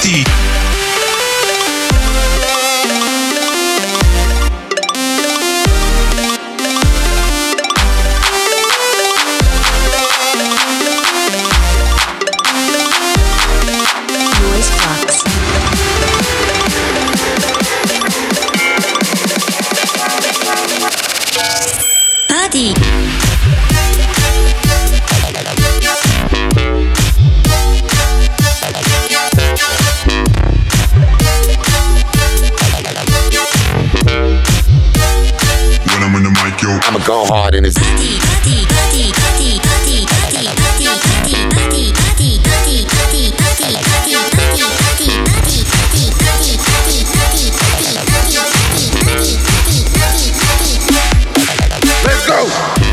party. Party. When I'm in the mic, yo, I'ma go hard in this. Party, party, party, party, party, party, party, party, party, party, party, party, party, party, party, party, party, party, party. Let's go.